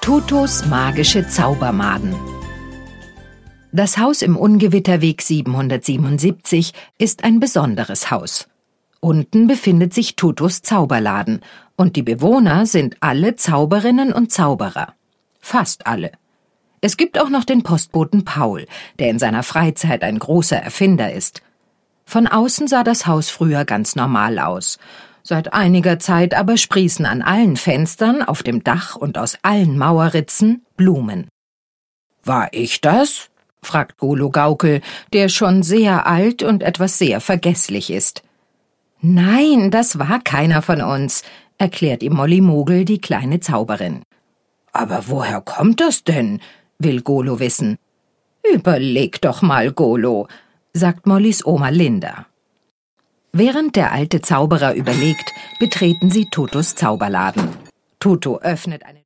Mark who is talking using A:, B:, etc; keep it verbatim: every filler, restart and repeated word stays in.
A: Tutos magische Zaubermaden. Das Haus im Ungewitterweg siebenhundertsiebenundsiebzig ist ein besonderes Haus. Unten befindet sich Tutos Zauberladen und die Bewohner sind alle Zauberinnen und Zauberer. Fast alle. Es gibt auch noch den Postboten Paul, der in seiner Freizeit ein großer Erfinder ist. Von außen sah das Haus früher ganz normal aus. Seit einiger Zeit aber sprießen an allen Fenstern, auf dem Dach und aus allen Mauerritzen Blumen. »War ich das?« fragt Golo Gaukel, der schon sehr alt und etwas sehr vergesslich ist. »Nein, das war keiner von uns«, erklärt ihm Molly Mogel, die kleine Zauberin. »Aber woher kommt das denn?«, will Golo wissen. »Überleg doch mal, Golo«, sagt Mollys Oma Linda. Während der alte Zauberer überlegt, betreten sie Tutos Zauberladen. Tuto öffnet eine